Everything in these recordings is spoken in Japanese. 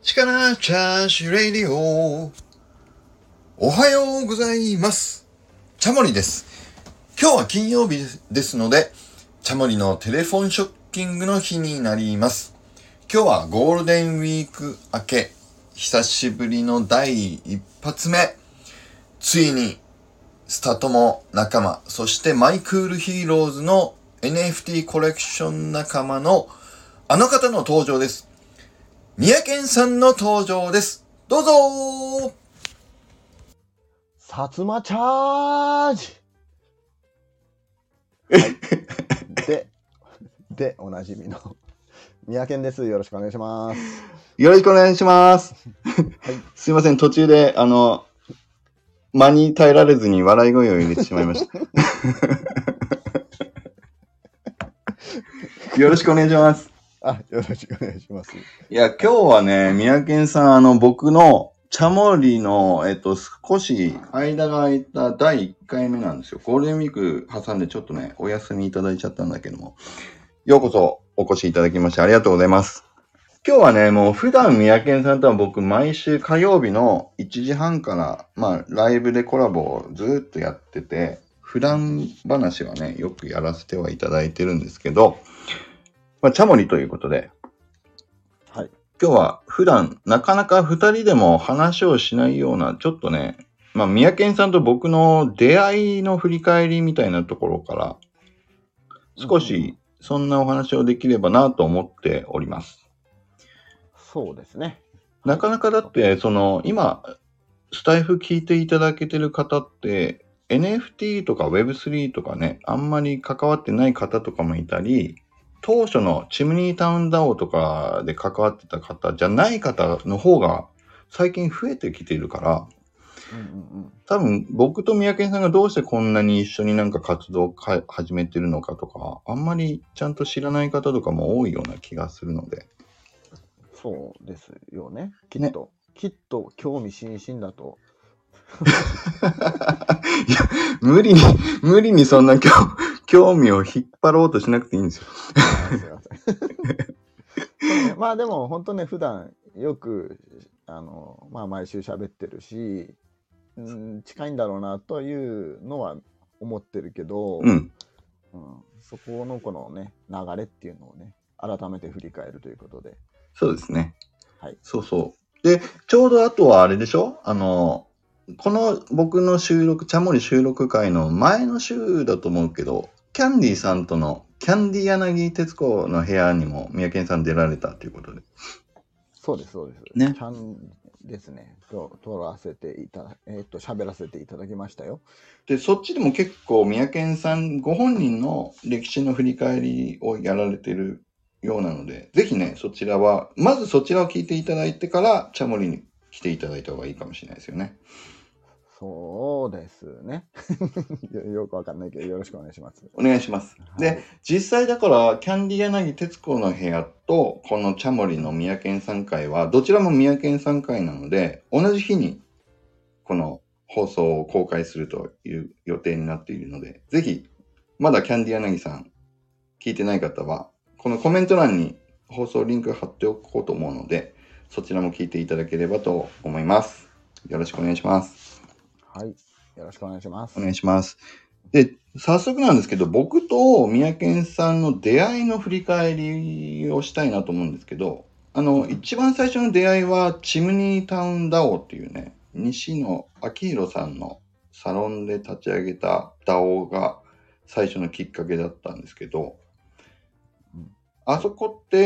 力チャーシュレディオ。おはようございます。チャモリです。今日は金曜日ですので、チャモリのテレフォンショッキングの日になります。今日はゴールデンウィーク明け、久しぶりの第一発目。ついにスタトモ仲間、そしてマイクールヒーローズの NFT コレクション仲間のあの方の登場です。三宅さんの登場です。どうぞー。 薩摩チャージはいでおなじみの三宅です。よろしくお願いします。 よろしくお願いします。 はい、 すいません、途中で間に耐えられずに笑い声を入れてしまいました。よろしくお願いします。 よろしくお願いします。 いや、今日はね、三宅さん、僕のチャモリの、少し間が空いた第1回目なんですよ。ゴールデンウィーク挟んでちょっとね、お休みいただいちゃったんだけども、ようこそお越しいただきましてありがとうございます。今日はね、もう普段三宅さんとは僕毎週火曜日の1時半から、ライブでコラボをずーっとやってて、普段話はね、よくやらせてはいただいてるんですけど、チャモリということで、 はい。 今日は普段なかなか2人でも話をしないような、ちょっとね、三宅さんと僕の出会いの振り返りみたいなところから、少しそんなお話をできればなと思っております。 そうですね。 なかなかだって、今、スタイフ聞いていただけてる方って、NFT とか Web3 とかね、あんまり関わってない方とかもいたり、当初のチムニータウン DAO とかで関わってた方じゃない方の方が最近増えてきているから、多分僕と三宅さんがどうしてこんなに一緒になんか活動を始めてるのかとか、あんまりちゃんと知らない方とかも多いような気がするので。 そうですよね。きっと興味津々だと。 いや、無理にそんな興味を引っ張ろうとしなくていいんですよ。 すいません。でも本当ね、普段よく毎週喋ってるし、近いんだろうなというのは思ってるけど、そこのこのね流れっていうのをね改めて振り返るということで。 そうですね。 はい。 そうそう。で、ちょうどあとはあれでしょ？この僕のチャモリ収録会の前の週だと思うけど、キャンディーさんとのキャンディ柳徹子の部屋にも三宅さん出られたということで。 そうです。 ね。 ちゃんですね。喋らせていただきましたよ。 で、そっちでも結構三宅さんご本人の歴史の振り返りをやられてるようなので、ぜひね、まずそちらを聞いていただいてから、チャモリに来ていただいた方がいいかもしれないですよね。 そうですね。よくわかんないけど、よろしくお願いします。 お願いします。はい、で、実際だから、キャンディ柳徹子の部屋と、このチャモリの三宅さん会は、どちらも三宅さん会なので、同じ日に、この放送を公開するという予定になっているので、ぜひ、まだキャンディ柳さん、聞いてない方は、このコメント欄に放送リンク貼っておこうと思うので、そちらも聞いていただければと思います。よろしくお願いします。 はい。よろしくお願いします。 お願いします。で、早速なんですけど、僕と三宅さんの出会いの振り返りをしたいなと思うんですけど、一番最初の出会いは、チムニータウン DAO っていうね、西野昭弘さんのサロンで立ち上げた DAO が最初のきっかけだったんですけど、あそこって、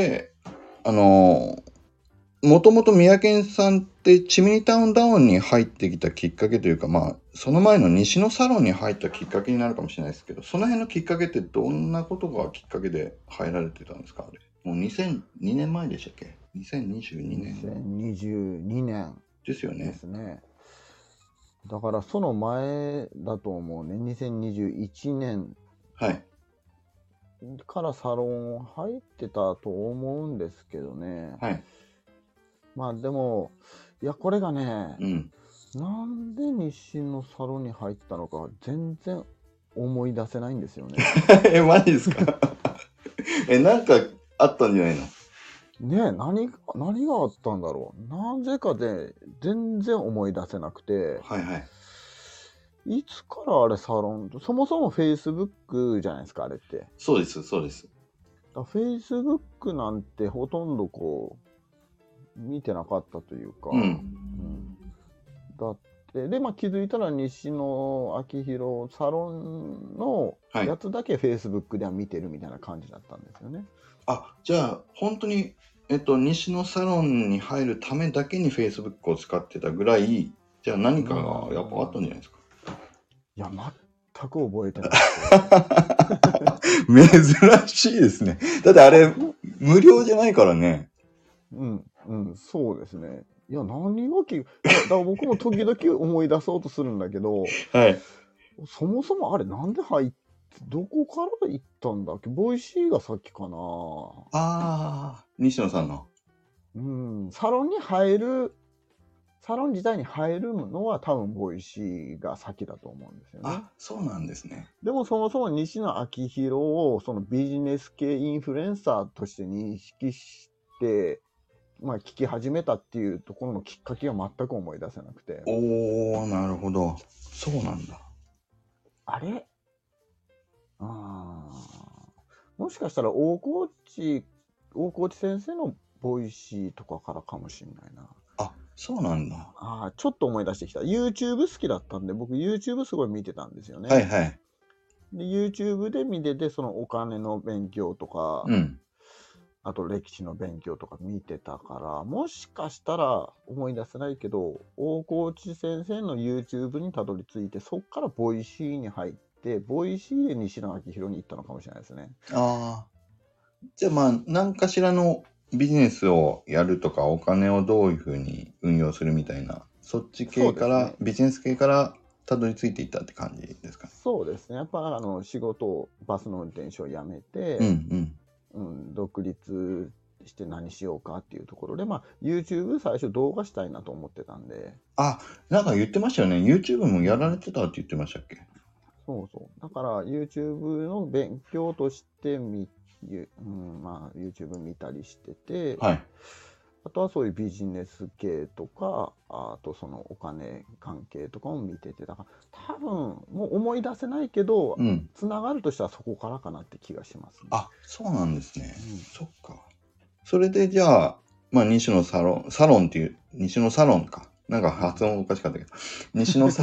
もともと三宅さんってチムニータウン DAO に入ってきたきっかけというか、その前の西のサロンに入ったきっかけになるかもしれないですけど、その辺のきっかけってどんなことがきっかけで入られてたんですか？あれもう2002年前でしたっけ？2022年。 2022年ですよね。 ですね。だからその前だと思うね。2021年からサロン入ってたと思うんですけどね。 はい。 でも、いや、これがね、なんで西のサロンに入ったのか全然思い出せないんですよね。 マジですか？なんかあったんじゃないの？ ね、何があったんだろう。なぜかで全然思い出せなくて、 はいはい。 いつからあれサロン、そもそも Facebook じゃないですか、あれって。 そうです、そうです。 Facebook なんてほとんど見てなかったというか、だって、で、気づいたら西野昭弘サロンのやつだけ Facebook では見てるみたいな感じだったんですよね。 あ、じゃあ、本当に、西野サロンに入るためだけに Facebook を使ってたぐらい、じゃあ何かがやっぱあったんじゃないですか。 いや、全く覚えてない珍しいですね。だってあれ、無料じゃないからね。 そうですね。いや、何がだから僕も時々思い出そうとするんだけど、 はい。 そもそもあれなんで入って、どこから行ったんだっけ？ボイシーが先かな。 西野さんの。 サロン自体に入るのは多分ボイシーが先だと思うんですよね。 そうなんですね。 でもそもそも西野昭弘をそのビジネス系インフルエンサーとして認識して、聞き始めたっていうところのきっかけは全く思い出せなくて。 なるほど。そうなんだ。 あれもしかしたら大河内先生のボイシーとかからかもしれないな。 そうなんだ。 ちょっと思い出してきた。YouTube 好きだったんで、僕 YouTube すごい見てたんですよね。 はいはい。 で、YouTube で見てて、そのお金の勉強とか、あと歴史の勉強とか見てたから、もしかしたら思い出せないけど、大河内先生の YouTube にたどり着いて、そっからボイシーに入って、ボイシーで西野昭弘に行ったのかもしれないですね。 じゃあ何かしらのビジネスをやるとか、お金をどういうふうに運用するみたいな、そっち系から、ビジネス系からたどり着いていったって感じですかね。 そうですね。やっぱ仕事を、バスの運転手を辞めて、独立して何しようかっていうところで、YouTube 最初動画したいなと思ってたんで。 なんか言ってましたよね。YouTube もやられてたって言ってましたっけ？ そうそう。だから YouTube の勉強としてYouTube 見たりしてて、あとはそういうビジネス系とか、あとそのお金関係とかも見てて、だから多分もう思い出せないけど、つながるとしたらそこからかなって気がしますね。 そうなんですね。そっか。それでじゃあ、西野サロンっていう、西野サロンか。なんか発音おかしかったけど、西野サ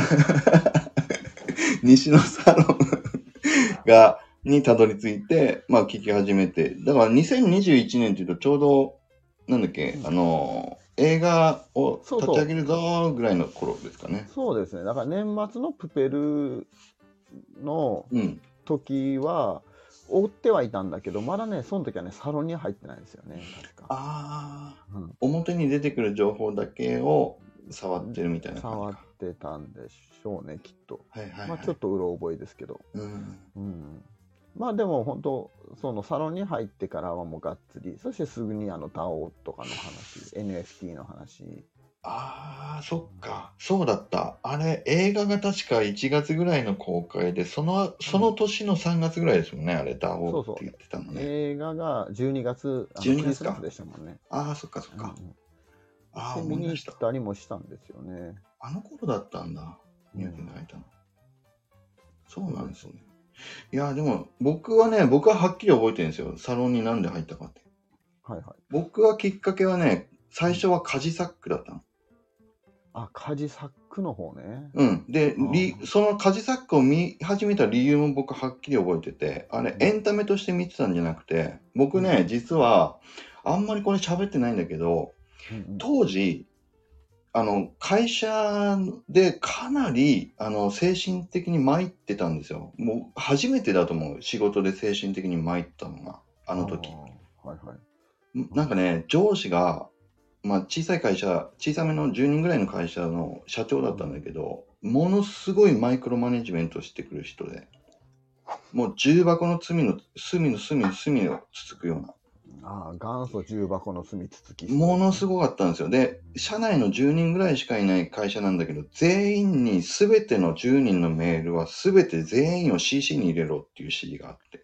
ロンにたどり着いて、聞き始めて、だから2021年っていうとちょうど、なんだっけ、映画を立ち上げるぞぐらいの頃ですかね。 そうですね。だから年末のプペルの時は、追ってはいたんだけど、まだね、その時はね、サロンに入ってないんですよね、確か。 表に出てくる情報だけを触ってるみたいな感じか。 触ってたんでしょうね、きっと。 はいはいはい。 ちょっとうろ覚えですけど。でも本当、そのサロンに入ってからはもうがっつり、そしてすぐにDAO とかの話、NFT の話。 そっか。そうだった。あれ、映画が確か1月ぐらいの公開で、その年の3月ぐらいですもんね、あれ、DAO って言ってたのね。 映画が12月、 12月か。 でしたもんね。 そっかそっか。 見に行ったりもしたんですよね。 あの頃だったんだ。宮城が入ったの。そうなんですね。いや、でも、僕ははっきり覚えてるんですよ。サロンになんで入ったかって。僕はきっかけはね、最初はカジサックだったの。 カジサックの方ね。 で、そのカジサックを見始めた理由も僕はっきり覚えてて、あれ、エンタメとして見てたんじゃなくて、僕ね、実は、あんまりこれ喋ってないんだけど、当時、会社でかなり、精神的に参ってたんですよ。もう、初めてだと思う。仕事で精神的に参ったのが、あの時。なんかね、上司が、小さい会社、小さめの10人ぐらいの会社の社長だったんだけど、ものすごいマイクロマネジメントしてくる人で、もう重箱の隅をつつくような。 元祖重箱の隅つつき。 ものすごかったんですよ。で、社内の10人ぐらいしかいない会社なんだけど、全員に全ての10人のメールは全て全員を CC に入れろっていう指示があって。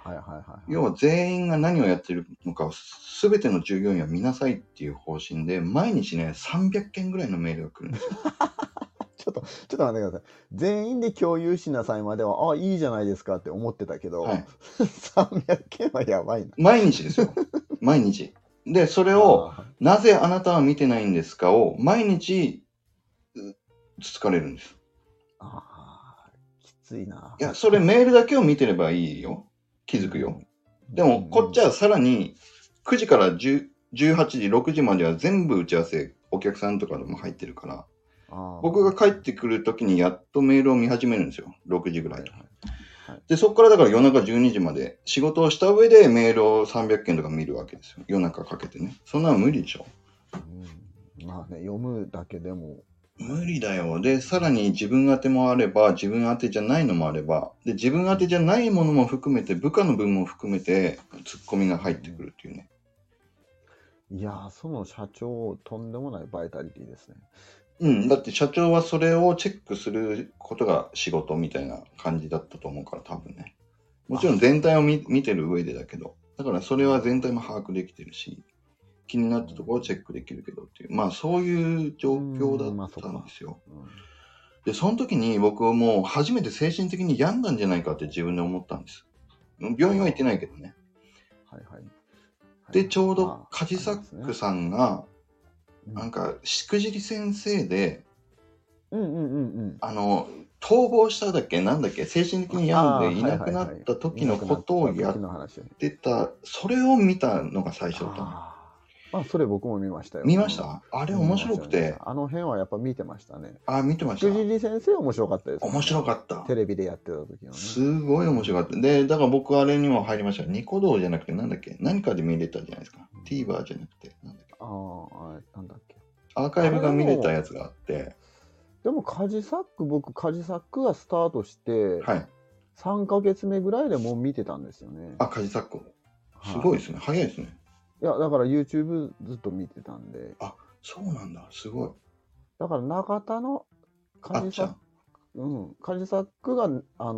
はいはいはい。 要は全員が何をやってるのかを全ての従業員は見なさいっていう方針で、毎日ね、300件ぐらいのメールが来るんですよ。 ちょっと待ってください。全員で共有しなさいまでは、あ、いいじゃないですかって思ってたけど、 はい。 300件はやばいな。 毎日ですよ。毎日。で、それを、なぜあなたは見てないんですかを、毎日、つつかれるんです。 きついな。 いや、それメールだけを見てればいいよ。気づくよ。でも、こっちはさらに、9時から18時、6時までは全部打ち合わせ、お客さんとかでも入ってるから、僕が帰ってくるときにやっとメールを見始めるんですよ。6時ぐらいとか。で、そこからだから夜中12時まで仕事をした上でメールを300件とか見るわけですよ。夜中かけてね。そんなの無理でしょ。 まあね、読むだけでも。 無理だよ。で、さらに自分宛てもあれば、自分宛てじゃないのもあれば、で、自分宛てじゃないものも含めて、部下の分も含めて、ツッコミが入ってくるっていうね。 いやー、その社長、とんでもないバイタリティですね。 うん、だって社長はそれをチェックすることが仕事みたいな感じだったと思うから、多分ね。もちろん全体を見てる上でだけど、だからそれは全体も把握できてるし、気になったところをチェックできるけどっていう、まあそういう状況だったんですよ。で、その時に僕はもう初めて精神的に病んだんじゃないかって自分で思ったんです。病院は行ってないけどね。 はいはい。 で、ちょうどカジサックさんが、なんか、しくじり先生で、逃亡しただっけなんだっけ精神的に病んでいなくなった時のことをやってた、それを見たのが最初だったの。 あ、それ僕も見ましたよ。 見ました？あれ面白くて。 あの辺はやっぱ見てましたね。 見てました。 しくじり先生面白かったですね。 面白かった。 テレビでやってた時のね。 すごい面白かった。で、だから僕あれにも入りました。ニコ動じゃなくてなんだっけ何かで見れたじゃないですか。TVer じゃなくて。なんだっけなんだっけアーカイブが見れたやつがあって。 でもカジサックがスタートして、3ヶ月目ぐらいでもう見てたんですよね。 カジサック。すごいですね。早いですね。 いや、だから YouTube ずっと見てたんで。 そうなんだ。すごい。 だから中田のカジサックが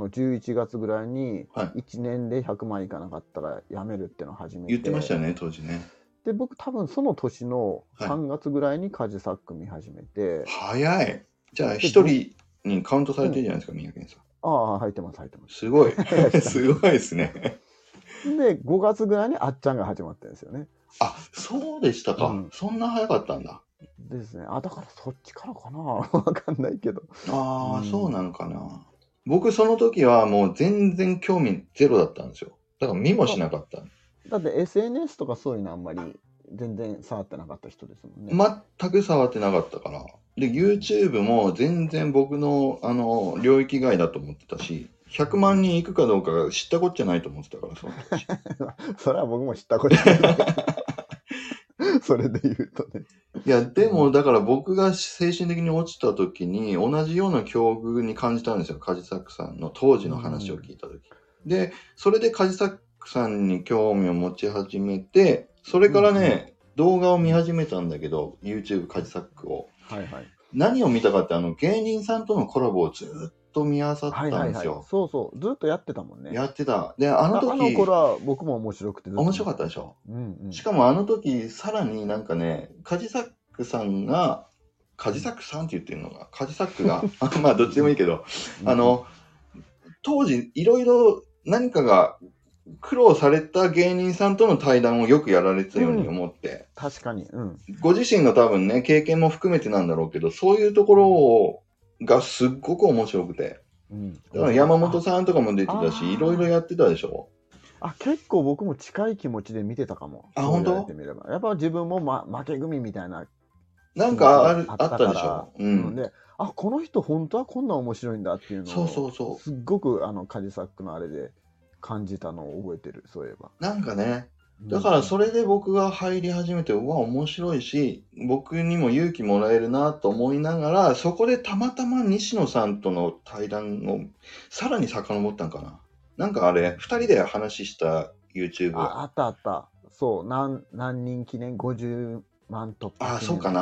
11月ぐらいに1年で100万いかなかったら辞めるってのを始めて。 言ってましたよね、当時ね。 で、僕多分その年の3月ぐらいにカジサック見始めて。 早い。じゃあ一人にカウントされてるじゃないですか、宮健さん。 入ってます。 すごい。すごいですね。 で、5月ぐらいにあっちゃんが始まってるんですよね。 そうでしたか。そんな早かったんだ。 ですね。だからそっちからかなわかんないけど。 そうなのかな。僕その時はもう全然興味ゼロだったんですよ。だから見もしなかった。 だって SNS とかそういうのあんまり全然触ってなかった人ですもんね。 全く触ってなかったから。で、YouTube も全然僕の領域外だと思ってたし、100万人いくかどうかが知ったこっちゃないと思ってたから、その時。 それは僕も知ったこっちゃない。それで言うとね。 いや、でも、だから僕が精神的に落ちた時に、同じような境遇に感じたんですよ。カジサックさんの当時の話を聞いた時。で、それでカジサックさんに興味を持ち始めて、それからね、動画を見始めたんだけど、YouTube カジサックを。何を見たかって、芸人さんとのコラボをずっと見漁ったんですよ。 そうそう。ずっとやってたもんね。 やってた。で、あの頃は僕も面白くて。 面白かったでしょ。しかもあの時、さらになんかね、カジサックさんが、カジサックさんって言ってるのが、カジサックが、まあどっちでもいいけど、当時いろいろ何かが苦労された芸人さんとの対談をよくやられてたように思って。 確かに。 ご自身の多分ね、経験も含めてなんだろうけど、そういうところがすっごく面白くて。だから山本さんとかも出てたし、いろいろやってたでしょ。 結構僕も近い気持ちで見てたかも。 本当？ やっぱ自分も、負け組みたいな。 なんかあったでしょ。 で、この人本当はこんな面白いんだっていうのを、 すっごくカジサックのあれで感じたのを覚えてる、そういえば。 なんかね、だからそれで僕が入り始めて、面白いし、僕にも勇気もらえるなと思いながら、そこでたまたま西野さんとの対談をさらに遡ったんかな。なんかあれ、2人で話した YouTube。 あった。そう、何人記念50万突破記念。 そうかな。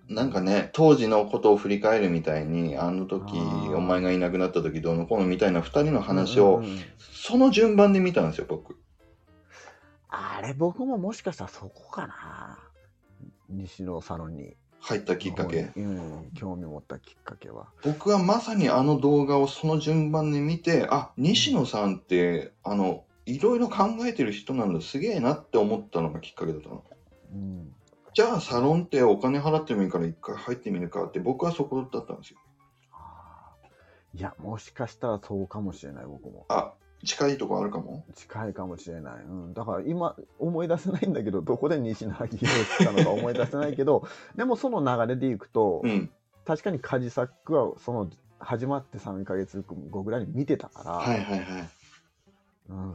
なんかね、当時のことを振り返るみたいに、あの時、 あお前がいなくなった時どうのこうのみたいな二人のー話を、その順番で見たんですよ、僕。 あれ、僕ももしかしたらそこかな。西野サロンに入ったきっかけ。 興味持ったきっかけは。 僕はまさにあの動画をその順番で見て、あ、西野さんって、いろいろ考えてる人なんだ、すげえなって思ったのがきっかけだったの。じゃあサロンってお金払ってもいいから一回入ってみるかって、僕はそこだったんですよ。 いや、もしかしたらそうかもしれない、僕も。 あ、近いとこあるかも？ 近いかもしれない。だから今思い出せないんだけど、どこで西野昭弘を知ったのか思い出せないけど、でもその流れでいくと、確かにカジサックはその始まって3ヶ月後ぐらいに見てたから、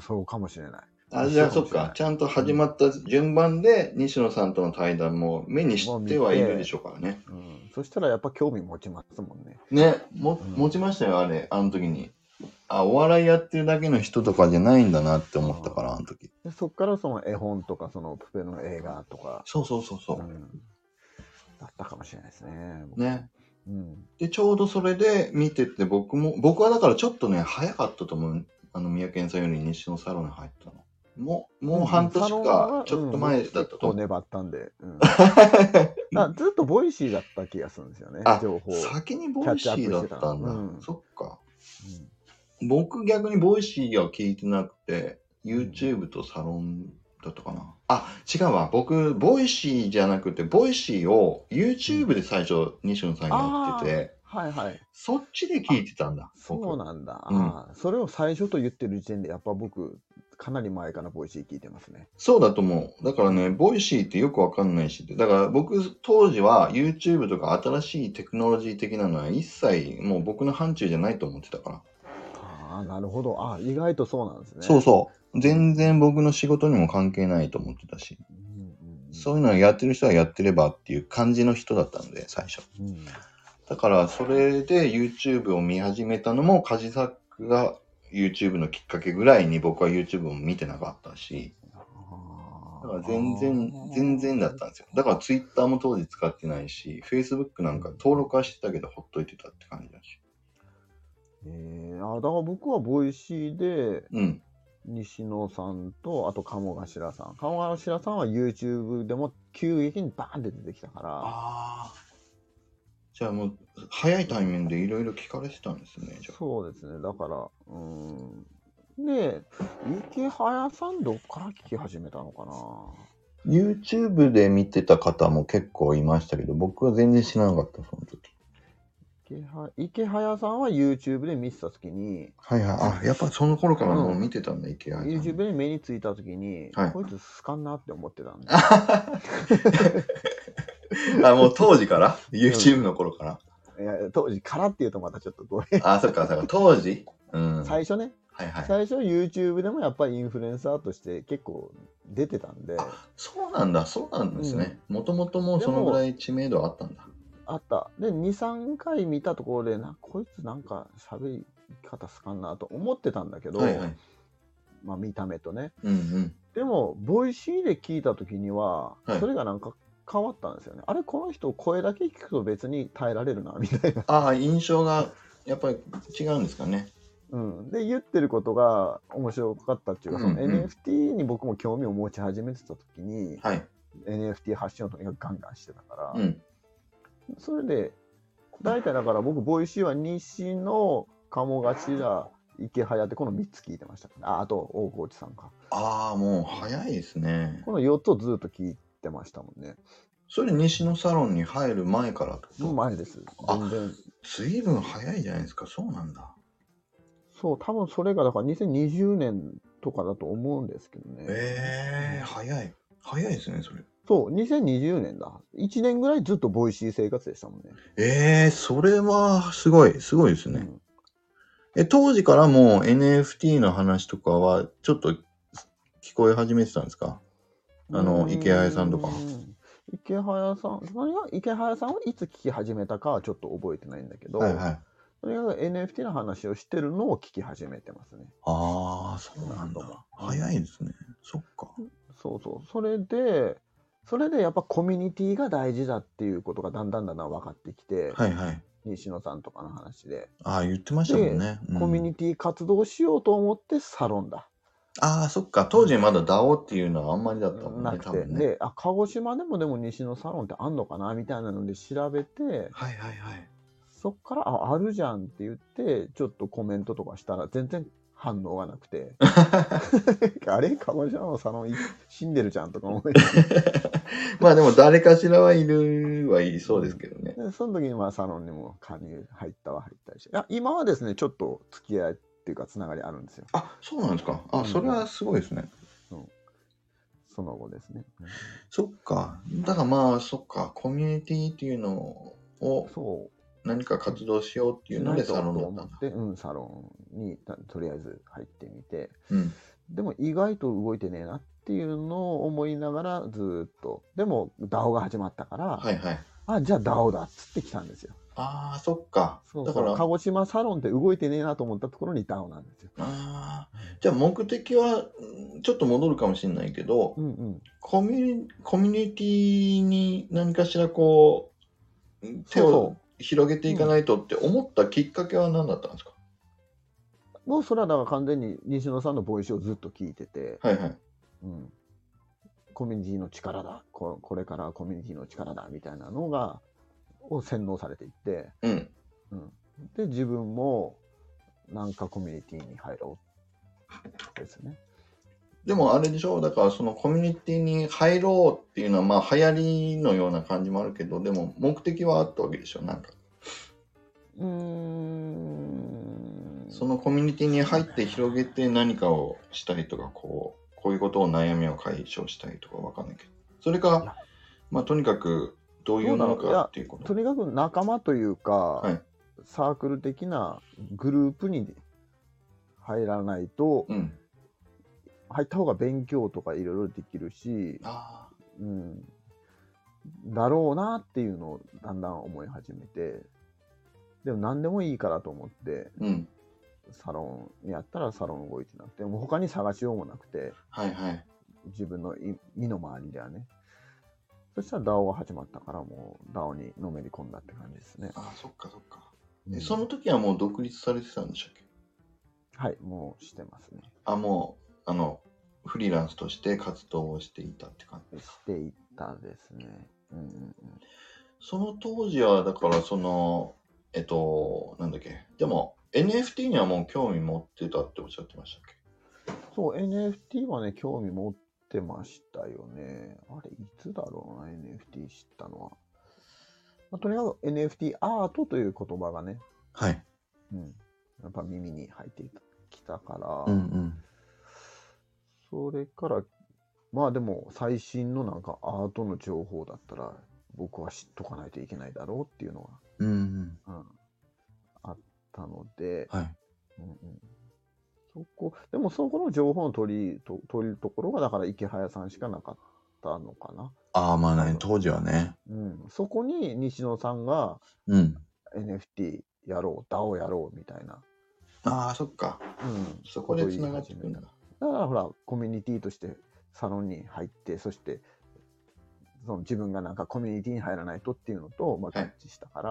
そうかもしれない。 あ、じゃあそっか、ちゃんと始まった順番で西野さんとの対談も目にしてはいるでしょうからね。 そしたらやっぱ興味持ちますもんね。 ね、持ちましたよ、あれ、あの時に。あ、お笑いやってるだけの人とかじゃないんだなって思ったから、あの時。 でそっからその絵本とか、そのプペの映画とか。 そう。 だったかもしれないですね。 ね。で、ちょうどそれで見てて、僕はだからちょっとね、早かったと思う。三宅さんより西野サロンに入ったの。もう半年か、ちょっと前だったと思う。 粘ったんで。ずっとボイシーだった気がするんですよね、情報。 先にボイシーだったんだ。そっか。僕逆にボイシーは聞いてなくて、YouTube とサロンだったかな。あ、違うわ。僕、ボイシーじゃなくて、ボイシーを YouTube で最初、西野さんやってて、そっちで聞いてたんだ。 そうなんだ。それを最初と言ってる時点で、やっぱ僕、かなり前からボイシー聞いてますね。 そうだと思う。だからね、ボイシーってよくわかんないし、だから僕、当時は YouTube とか新しいテクノロジー的なのは一切もう僕の範疇じゃないと思ってたから。 なるほど。意外とそうなんですね。 そう。全然僕の仕事にも関係ないと思ってたし、そういうのをやってる人はやってればっていう感じの人だったんで、最初。だから、それで YouTube を見始めたのも、カジサックが YouTube のきっかけぐらいに僕は YouTube を見てなかったし、だから全然だったんですよ。だから Twitter も当時使ってないし、Facebook なんか登録はしてたけど、ほっといてたって感じだし。 だから僕はボイシーで、西野さんと、あと鴨頭さん。鴨頭さんは YouTube でも急激にバーンって出てきたから。 じゃあもう、早いタイミングでいろいろ聞かれてたんですね、じゃあ。 そうですね。だから、で、池早さんどっから聞き始めたのかな？ YouTube で見てた方も結構いましたけど、僕は全然知らなかった、その時。 池早さんは YouTube で見てた時に、 やっぱその頃からもう見てたんだ、池早さん。 YouTube で目についた時に、こいつ好かんなって思ってたんで。 もう当時から ?YouTube の頃から、 いや、当時からっていうとまたちょっとごめん。そっか、当時最初ね。最初 YouTube でもやっぱりインフルエンサーとして結構出てたんで。 そうなんですね。もともともうそのぐらい知名度あったんだ。 あった。で、2、3回見たところで、こいつなんか喋り方すかんなと思ってたんだけど、見た目とね。でも、ボイシーで聞いた時には、それがなんか変わったんですよね。あれ、この人声だけ聞くと別に耐えられるな、みたいな。 印象がやっぱり違うんですかね。 で、言ってることが面白かったっていうか、その NFT に僕も興味を持ち始めてた時に、NFT 発信をとにかくガンガンしてたから、それで、大体だから僕、ボイシーは西野、鴨頭、池早ってこの3つ聞いてました。あと、大河内さんか。 もう早いですね。 この4つをずっと聞いてましたもんね。 それ西野サロンに入る前からってこと？ 前です。全然。 随分早いじゃないですか。そうなんだ。 そう、多分それがだから2020年とかだと思うんですけどね。 早い。早いですね、それ。 そう、2020年だ。1年ぐらいずっとボイシー生活でしたもんね。 それはすごいですね。当時からもう NFT の話とかはちょっと聞こえ始めてたんですか？池早さんとか。 池早さんはいつ聞き始めたかはちょっと覚えてないんだけど、とにかく NFT の話をしてるのを聞き始めてますね。 そうなんだ。早いですね。そっか。 そう。それで、 それでやっぱコミュニティが大事だっていうことがだんだん分かってきて、 はいはい。 西野さんとかの話で。 ああ、言ってましたもんね。 コミュニティ活動しようと思ってサロンだ。 ああ、そっか。当時まだ DAO っていうのはあんまりだったもんね。 なくて。で、鹿児島でも西野サロンってあんのかなみたいなので調べて、 はいはいはい。 そっからあるじゃんって言ってちょっとコメントとかしたら全然反応がなくてあれ鹿児島のサロン死んでるじゃんとか思いまあでも誰かしらはいそうですけどね。 でその時にサロンにも加入入ったりして、今はですねちょっと付き合いっていうかつながりあるんですよ。 あ、そうなんですか。あ、それはすごいですね。 その後ですね。 そっか。だからそっか。コミュニティっていうのを何か活動しようっていうのでサロンだったんだ。 で、サロンにとりあえず入ってみて、 でも意外と動いてねえなっていうのを思いながらずっと、でも DAO が始まったから、じゃあ DAO だっつってきたんですよ。 ああ、そっか。 だから鹿児島サロンって動いてねえなと思ったところに DAO なんですよ。 じゃあ目的はちょっと戻るかもしれないけど、コミュニティに何かしらこう手を広げていかないとって思ったきっかけは何だったんですか？ もうそれはだから完全に西野さんのボイスをずっと聞いてて、コミュニティの力だ、これからコミュニティの力だみたいなのを洗脳されていって、で自分もなんかコミュニティに入ろうですね。 でもあれでしょ、だからそのコミュニティに入ろうっていうのは流行りのような感じもあるけど、でも目的はあったわけでしょ、なんか。そのコミュニティに入って広げて何かをしたいとか、こういうことを悩みを解消したいとかわかんないけど、それかとにかくどういうのかっていうこと。 とにかく仲間というか、サークル的なグループに入らないと、入った方が勉強とかいろいろできるし、だろうなっていうのをだんだん思い始めて、でも何でもいいからと思って、サロンやったらサロン動いてなくて、もう他に探しようもなくて、自分の身の回りではね。そしたら DAO が始まったから、もう DAO にのめり込んだって感じですね。 そっかそっか。その時はもう独立されてたんでしたっけ？ はい、もうしてますね。 もうフリーランスとして活動をしていたって感じですか？ していたですね。 その当時はだからなんだっけ、でも NFT にはもう興味持ってたっておっしゃってましたっけ？ そう、NFT はね、興味持ってましたよね。あれ、いつだろうな、NFT 知ったのは。とにかく NFT アートという言葉がね、やっぱ耳に入ってきたから、それから、でも最新のなんかアートの情報だったら、僕は知っとかないといけないだろうっていうのが、あったので、でもそこの情報の取るところがだから池早さんしかなかったのかな。 当時はね。 そこに西野さんが、NFT やろう、DAO やろうみたいな。 そっか。そこでつながってくるんだ。 だからほらコミュニティとしてサロンに入って、そしてその自分がなんかコミュニティに入らないとっていうのと合致したから、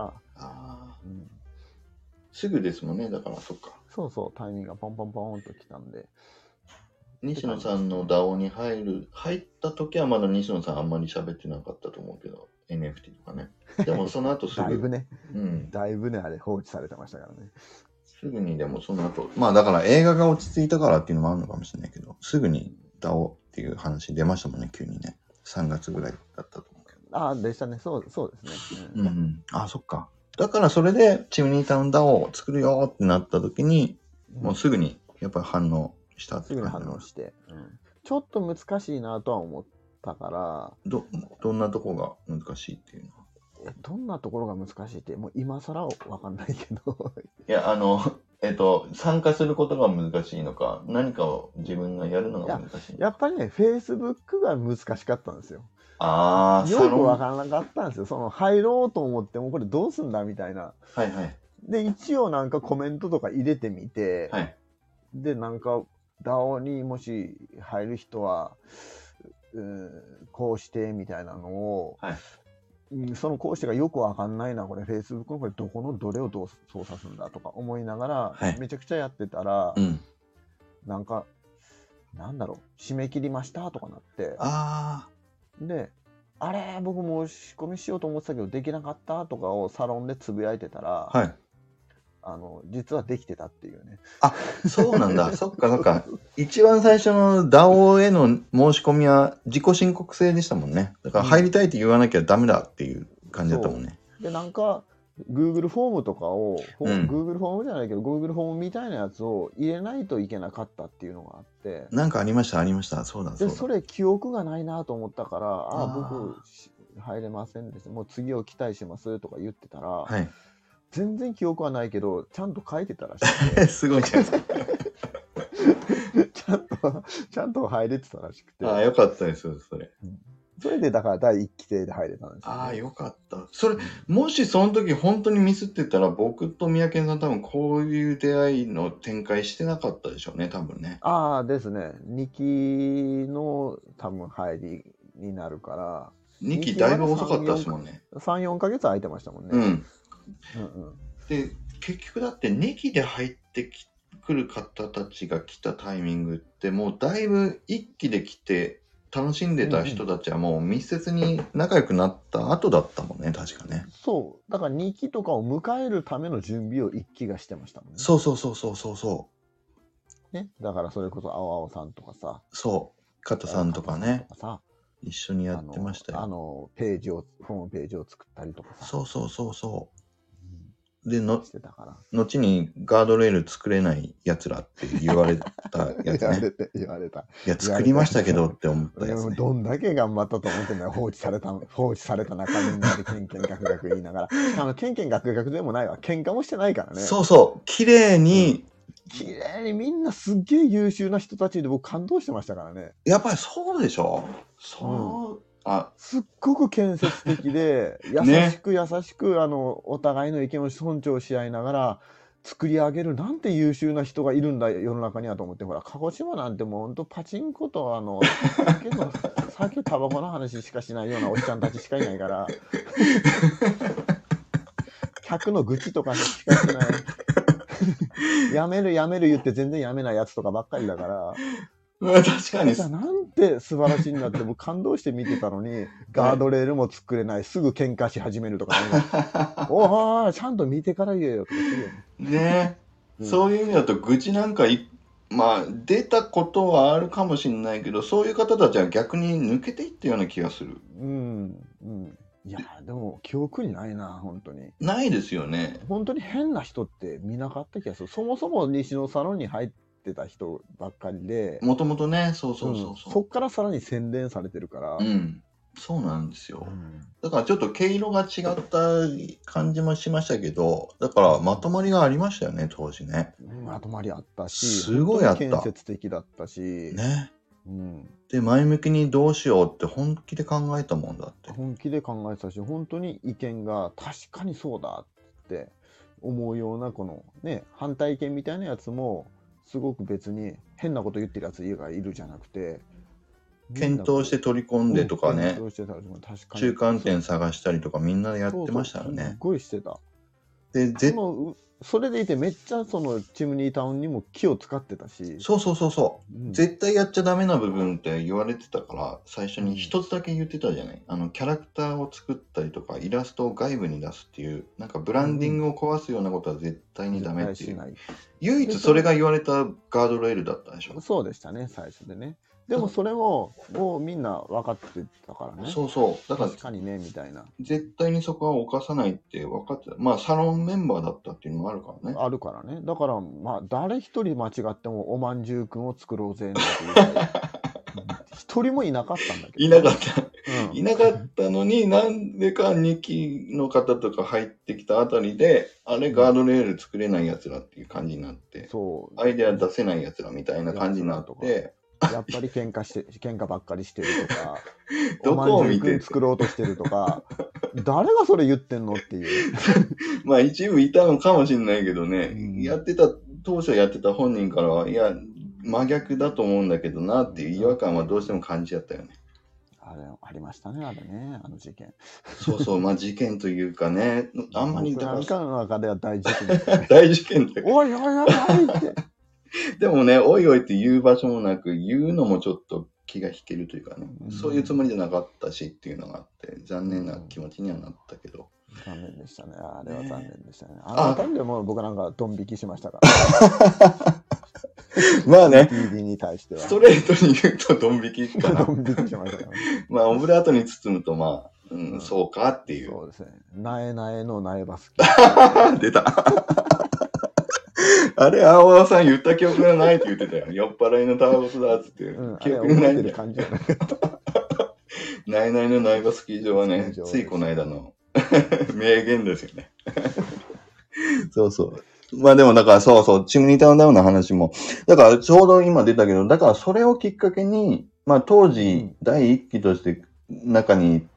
すぐですもんね、だからそっか。 そうタイミングがポンポンポンときたんで。 西野さんの DAO に入った時はまだ西野さんあんまり喋ってなかったと思うけど、NFT とかね。でもその後すぐだいぶね、だいぶねあれ放置されてましたからね。 すぐにでもその後、だから映画が落ち着いたからっていうのもあるのかもしれないけど、すぐに DAO っていう話出ましたもんね、急にね。3月ぐらいだったと思うけど。 でしたね。そうですね。そっか。だからそれでチムニータウン DAO を作るよってなった時に、もうすぐにやっぱり反応したっていう感じ。すぐに反応して、ちょっと難しいなとは思ったから。 どんなとこが難しいっていうのは？ どんなところが難しいって、もう今更わかんないけど。 いや、参加することが難しいのか、何かを自分がやるのが難しいのか。 やっぱりね、Facebook が難しかったんですよ。よくわからなかったんですよ。入ろうと思ってもこれどうすんだみたいな。で、一応なんかコメントとか入れてみて、で、なんか DAO にもし入る人は、 こうしてみたいなのを、 はいその講師がよくわかんないな、これ Facebook のこれどこのどれをどう操作するんだとか思いながら、 はいめちゃくちゃやってたら、 うん。 なんか、なんだろう、締め切りましたとかなって、 あで、あれ、僕も仕込みしようと思ってたけどできなかったとかをサロンでつぶやいてたら、 あ、はい。 実はできてたっていうね。 あ、そうなんだ。そっかそっか。一番最初の DAO への申し込みは自己申告制でしたもんね。だから入りたいって言わなきゃダメだっていう感じだったもんね。 で、なんか、Google フォームとかを、 うん Google フォームじゃないけど、Google フォームみたいなやつを入れないといけなかったっていうのがあって、 なんかありました、ありました。そうだ、そうで、 だ。 それ記憶がないなと思ったから、 あー僕、入れませんでした。もう次を期待しますとか言ってたら、 はい。 全然記憶はないけど、ちゃんと書いてたらしくて、 すごいじゃないですか。 ちゃんと入れてたらしくて、 ああ、よかったですよ、それ。 それでだから第1期生で入れたんですよ、ね。 ああ、よかった。それ、もしその時本当にミスってたら、僕と三宅さん多分こういう出会いの展開してなかったでしょうね、多分ね。 ああですね。2期の多分入りになるから、 2期だいぶ遅かったですもんね。 3、4ヶ月空いてましたもんね。 うん。 うんうん。 で、結局だって2期で入ってくる方たちが来たタイミングってもうだいぶ1期で来て楽しんでた人たちはもう密接に仲良くなった後だったもんね、確かね。 そう。だから2期とかを迎えるための準備を1期がしてましたもんね。 そうそうそうそうそうそう。 ね。だからそれこそ青青さんとかさ。 そう。加藤さんとかね。 加藤さんとかさ、 一緒にやってましたよ。 ホームページを作ったりとかさ。 そうそうそうそう。で、 してたから。 後にガードレール作れないやつらって言われたやつね。 言われた。 いや、作りましたけどって思ったやつね。 どんだけ頑張ったと思ってんだよ。放置された中みんなでケンケンガクガク言いながら。ケンケンガクガクでもないわ。喧嘩もしてないからね。 そうそう。綺麗に、 綺麗にみんなすっげえ優秀な人たちで僕感動してましたからね。 やっぱりそうでしょ。そう。 すっごく建設的で、優しく優しく、お互いの意見を尊重し合いながら作り上げる、なんて優秀な人がいるんだ、世の中にはと思って、ほら、鹿児島なんてもうほんとパチンコと、酒タバコの話しかしないようなおっちゃんたちしかいないから、客の愚痴とかしかしない。やめる言って全然やめないやつとかばっかりだから。 確かに。 なんて素晴らしいんだって、僕感動して見てたのに、ガードレールも作れない、すぐ喧嘩し始めるとか、ね、おい、ちゃんと見てから言えよとかするよね。 ね、そういう意味だと、愚痴なんかまあ、出たことはあるかもしれないけど、そういう方たちは逆に抜けていったような気がする。 いや、でも、記憶にないな、本当に。 ないですよね。 本当に変な人って見なかった気がする。そもそも西のサロンに入ってた人ばっかりで。 もともとね、そう。 そっからさらに洗練されてるから。 そうなんですよ。だからちょっと毛色が違った感じもしましたけど、だからまとまりがありましたよね、当時ね。 まとまりあったし、 すごいあった。 建設的だったし。 ね。で、前向きにどうしようって本気で考えたもんだって。 本気で考えてたし、本当に意見が確かにそうだって思うような、このね、反対意見みたいなやつも、すごく別に変なこと言ってるやつがいるじゃなくて、 検討して取り込んでとかね、中間点探したりとかみんなでやってましたよね。 すごいしてた。 で、 それでいてめっちゃそのチムニータウンにも気を使ってたし。 そう。絶対やっちゃダメな部分って言われてたから、最初に一つだけ言ってたじゃない。キャラクターを作ったりとか、イラストを外部に出すっていう、なんかブランディングを壊すようなことは絶対にダメっていう。唯一それが言われたガードレールだったでしょ。 そうでしたね、最初でね。でもそれもみんな分かってたからね。 そうだから確かにねみたいな。 絶対にそこは犯さないって分かってた。まあサロンメンバーだったっていうのもあるからね。 あるからね。だからまあ誰一人間違ってもおまんじゅうくんを作ろうぜっていう一人もいなかったんだけど。 いなかった。いなかったのになんでか2期の方とか入ってきたあたりで、あれガードレール作れないやつらっていう感じになって、アイデア出せないやつらみたいな感じになって。 やっぱり喧嘩ばっかりしてるとか、どこを見て作ろうとしてるとか、誰がそれ言ってんのっていう。 まあ一部いたのかもしれないけどね、当初やってた本人からは、いや、真逆だと思うんだけどなっていう違和感はどうしても感じちゃったよね。 あれありましたね、あれね、あの事件。 そうそう、まあ事件というかね、あんまり僕なんかの中では大事件ですね。 大事件って。 おいおいおいおいって。 でもね、おいおいって言う場所もなく、言うのもちょっと気が引けるというかね、そういうつもりじゃなかったしっていうのがあって、残念な気持ちにはなったけど。 残念でしたね。あれは残念でしたね。あの辺でも僕なんかドン引きしましたから。 まあね、 TV に対しては。 ストレートに言うとドン引きかな。 ドン引きしましたからね。 まあ、オブラートに包むと、まあ、そうかっていう。 そうですね。なえなえのなえばすき。 出た。あれ、青葉さん言った記憶がないって言ってたよ。酔っ払いのタワゴスだっつって。記憶がないんだよ。 感じじゃなかった。 ナイナイの苗場スキー場はね、ついこの間の名言ですよね。そうそう。まあでもだからそうそう、チムニータウンダウンの話も、だからちょうど今出たけど、だからそれをきっかけに、まあ当時第一期として中に行って、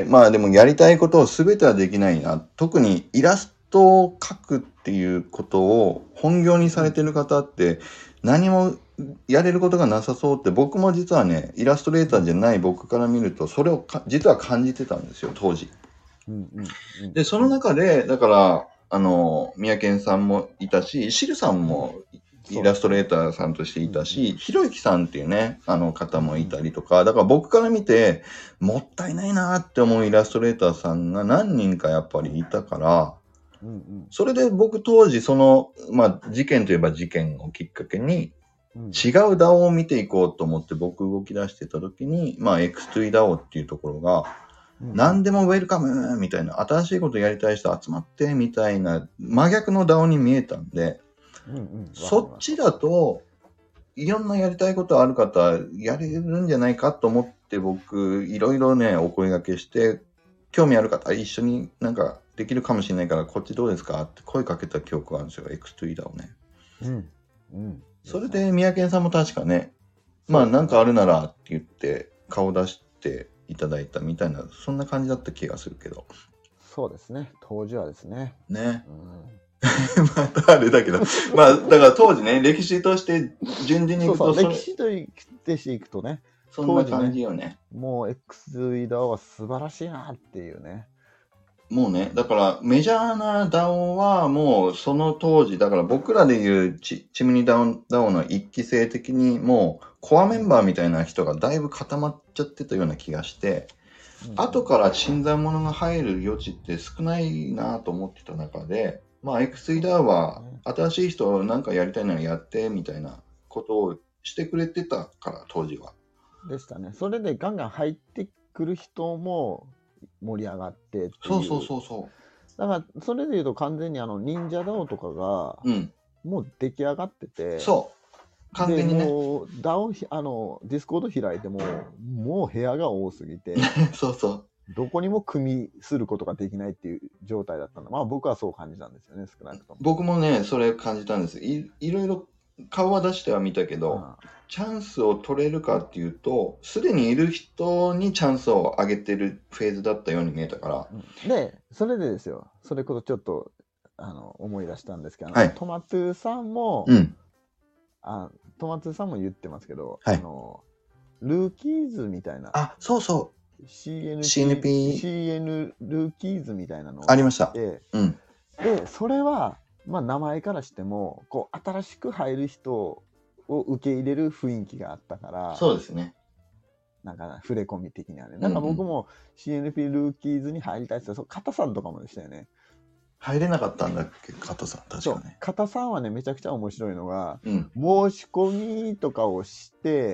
まあでもやりたいことを全てはできないな。特にイラストを描くっていうことを本業にされてる方って何もやれることがなさそうって、僕も実はね、イラストレーターじゃない僕から見ると、それを実は感じてたんですよ、当時。で、その中で、だから、宮健さんもいたし、シルさんもイラストレーターさんとしていたし、ひろゆきさんっていうね、方もいたりとか、だから僕から見て、もったいないなって思うイラストレーターさんが何人かやっぱりいたから、それで僕当時まあ事件といえば事件をきっかけに、違う DAO を見ていこうと思って僕動き出してた時に、まあ X2DAO っていうところが、何でもウェルカムみたいな、新しいことやりたい人集まってみたいな真逆の DAO に見えたんで、そっちだといろんなやりたいことある方やれるんじゃないかと思って僕いろいろねお声掛けして、興味ある方一緒になんかできるかもしれないからこっちどうですかって声かけた記憶があるんですよ、X2DAO をね。それで宮健さんも確かね、まあなんかあるならって言って顔出していただいたみたいな、そんな感じだった気がするけど。 そうですね、当時はですね。 ね。またあれだけど、まあだから当時ね、歴史として順次に行くと歴史としていくとね、 そんな感じよね。 もう X-DAO は素晴らしいなっていうね。 もうね、だからメジャーな DAO はもうその当時、だから僕らでいうチムニー DAO の一期生的にもうコアメンバーみたいな人がだいぶ固まっちゃってたような気がして、後から新参者が入る余地って少ないなと思ってた中で、まあ X-DAO は新しい人なんかやりたいならやってみたいなことをしてくれてたから当時は。 でしたね。それでガンガン入ってくる人も盛り上がってっていう。 そう。 だからそれでいうと完全に忍者DAOとかがもう出来上がってて、 完全にね。 もうDAOディスコード開いてももう部屋が多すぎてどこにも組みすることができないっていう状態だったんだ。まあ僕はそう感じたんですよね、少なくとも。 僕もねそれ感じたんです。いろいろ顔は出してはみたけど、チャンスを取れるかっていうと、すでにいる人にチャンスをあげてるフェーズだったように見えたから。 で、それでですよ、それこそちょっと思い出したんですけど、トマトゥさんも、トマトゥさんも言ってますけど、ルーキーズみたいな。CN ルーキーズみたいなのありました。 で、それは、まあ、名前からしてもこう新しく入る人を受け入れる雰囲気があったから、 そうですね。 なんか触れ込み的にはね。なんか僕も CNP ルーキーズに入りたいって言ったら、片さんとかもでしたよね。 入れなかったんだっけ、片さん。確かね。 片さんはね、めちゃくちゃ面白いのが、申し込みとかをして、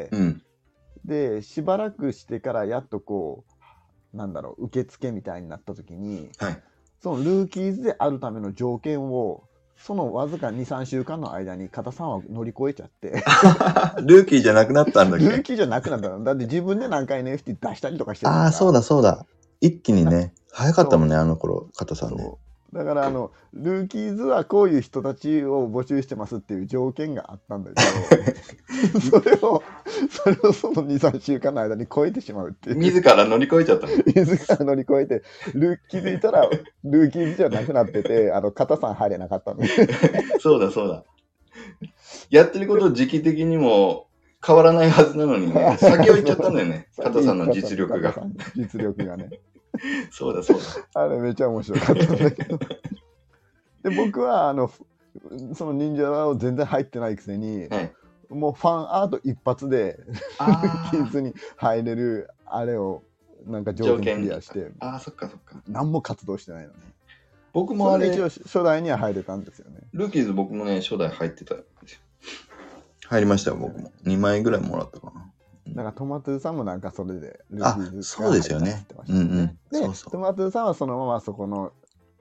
でしばらくしてからやっとこうなんだろう、受付みたいになった時に、そのルーキーズであるための条件をそのわずか 2,3 週間の間に片さんは乗り越えちゃってルーキーじゃなくなったんだっけ。 ルーキーじゃなくなったのだって自分で何回 NFT 出したりとかしてるから。 ああ、そうだ一気にね、早かったもんね、あの頃片さんね。 だからルーキーズはこういう人たちを募集してますっていう条件があったんだけどそれをその 2,3 週間の間に超えてしまうっていう。 自ら乗り越えちゃったの。 自ら乗り越えて気づいたらルーキーズじゃなくなってて片さん入れなかったのでそうだやってること時期的にも変わらないはずなのにね、先を言っちゃったんだよね。加藤さんの実力が。 実力がね。 そうだそうだ。 あれめっちゃ面白かったんだけど。で、僕はその忍者を全然入ってないくせに、 はい、 もうファンアート一発でルーキーズに入れるあれをなんか条件クリアして、 ああ、そっかそっか。 何も活動してないのに。 僕もあれ、 一応初代には入れたんですよね。 ルーキーズ僕もね、初代入ってたんですよ。入りましたよ、僕も。2枚ぐらいもらったかな。 だからトマトゥーさんもなんかそれでルーキーズそうですよね。 で、トマトゥーさんはそのままそこの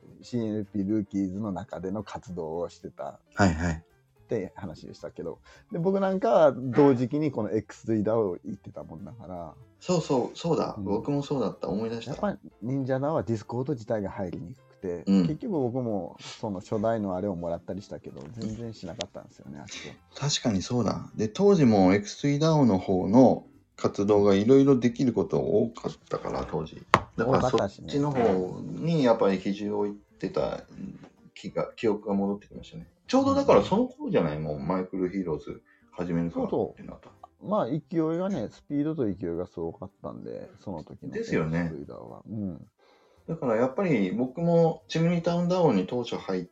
CNP ルーキーズの中での活動をしてた。 はいはい。 って話でしたけど、で僕なんかは同時期にこの X3 だを言ってたもんだから。 そうだ、僕もそうだった、思い出した。 やっぱり忍者だはディスコード自体が入りにくくて、結局僕もその初代のあれをもらったりしたけど全然しなかったんですよね、あそこ。 確かにそうだ。で当時も X3 ダウの方の活動がいろいろできること多かったから当時。だからそっちの方にやっぱり比重を置いてた記憶が戻ってきましたね。ちょうどだからその頃じゃない、もうマイクルヒーローズ始めるかってなった。 まあ勢いがね、スピードと勢いがすごかったんで、その時の。 ですよね。 うん、 だからやっぱり僕もチムニータウンダウンに当初入って、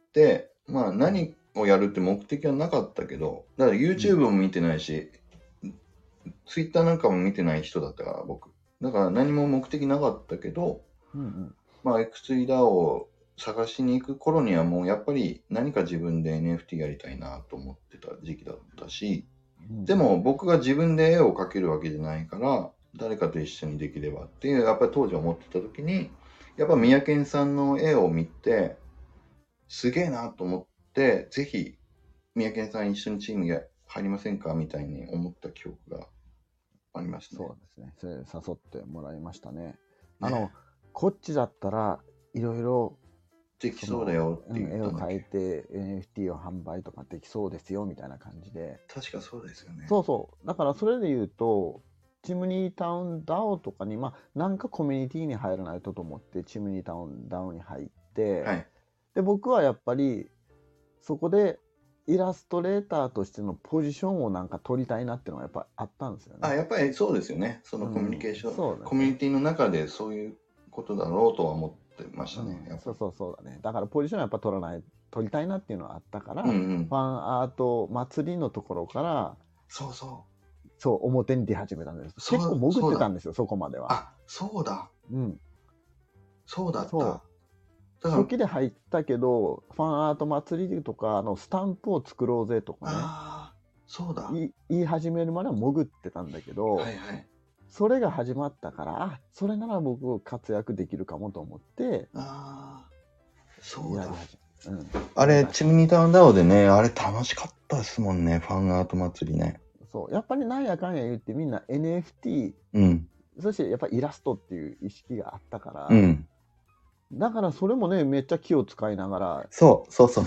まあ何をやるって目的はなかったけど、だから YouTube も見てないし、Twitter なんかも見てない人だったから僕。だから何も目的なかったけど、まあ X3 ダウを探しに行く頃にはもうやっぱり何か自分で NFT やりたいなと思ってた時期だったし、でも僕が自分で絵を描けるわけじゃないから誰かと一緒にできればっていうやっぱり当時思ってた時にやっぱ三宅さんの絵を見てすげえなと思ってぜひ三宅さん一緒にチームに入りませんかみたいに思った記憶がありますね。 そうですね。それ誘ってもらいましたね。こっちだったらいろいろできそうだよっていう絵を描いて NFT を販売とかできそうですよみたいな感じで。 確かそうですよね。 そうそう。だからそれで言うとチムニータウンダオとかになんかコミュニティに入らないとと思ってチムニータウンダオに入って、はい、で僕はやっぱりそこでイラストレーターとしてのポジションをなんか取りたいなっていうのがやっぱあったんですよね。 やっぱりそうですよね。そのコミュニケーション、コミュニティの中でそういうことだろうとは思ってましたね。 そうだね。だからポジションやっぱ取りたいなっていうのはあったから、ファンアート祭りのところからそう表に出始めたんです。結構潜ってたんですよ、そこまでは。 そうだ。そうだった。 初期で入ったけどファンアート祭りとかスタンプを作ろうぜとかね、 そうだ言い始めるまでは潜ってたんだけど、それが始まったからそれなら僕活躍できるかもと思ってそうだ、あれチムニータウンダオでねあれ楽しかったですもんね、ファンアート祭りね。 そうやっぱりなんやかんや言ってみんな NFT、そしてやっぱりイラストっていう意識があったから、だからそれもねめっちゃ気を使いながらそう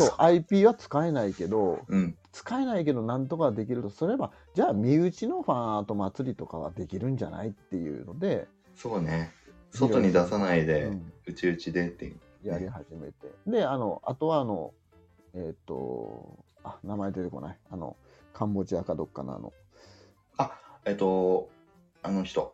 IP は使えないけど、使えないけどなんとかできるとすればじゃあ身内のファンアート祭りとかはできるんじゃないっていうので、 そうね、外に出さないで内々でっていうやり始めて、であとは名前出てこないカンボジアかどっかのあの人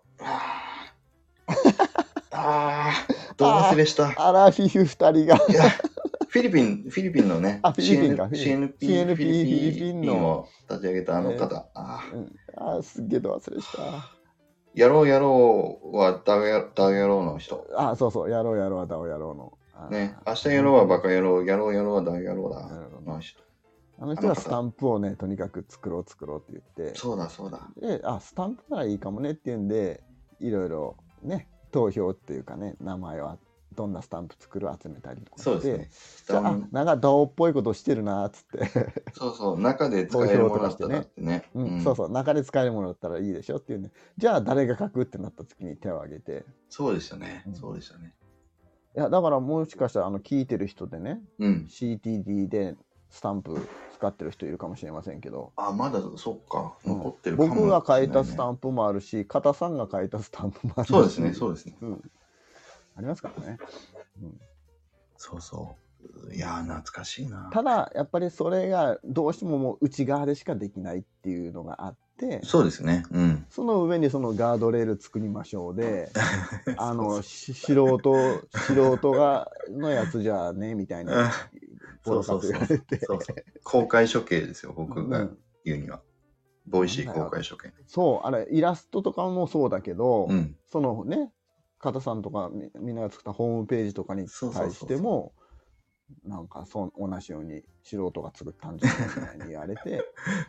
どう忘れした。 アラフィフ2人がいやフィリピンのね、 フィリピンか CNP フィリピンを立ち上げたあの方。 すっげえと忘れした。 やろうはダウやろうの人。 そうやろうはダウやろうの。 ね、明日やろうはバカやろう、やろうはダウやろうだ。あの人がスタンプをねとにかく作ろうって言って。 そうだ。 でスタンプならいいかもねっていうんでいろいろね投票っていうかね名前はどんなスタンプ作る集めたりとかして、 そうですね、なんかダオっぽいことしてるなっつってそう中で使えるものだったらってね、 そう中で使えるものだったらいいでしょっていうね、じゃあ誰が書くってなった時に手を挙げて。 そうでしたね、 いやだからもしかしたら聞いてる人でね、CTD でスタンプ使ってる人いるかもしれませんけど、 まだそっか残ってるかもしれない、ね、 僕が書いたスタンプもあるし片さんが書いたスタンプもあるし、 そうですね、 ありますからね、 そういや懐かしいな。 ただやっぱりそれがどうしてももう内側でしかできないっていうのがあって、 そうですね。うん。 その上にそのガードレール作りましょうで、素人のやつじゃね、みたいな、ボロカス言われて。 公開処刑ですよ、僕が言うには。ボイシー公開処刑。 そう、あれ、イラストとかもそうだけど、そのね、加藤さんとかみんなが作ったホームページとかに対しても、なんか同じように素人が作ったんじゃないみたいに言われて、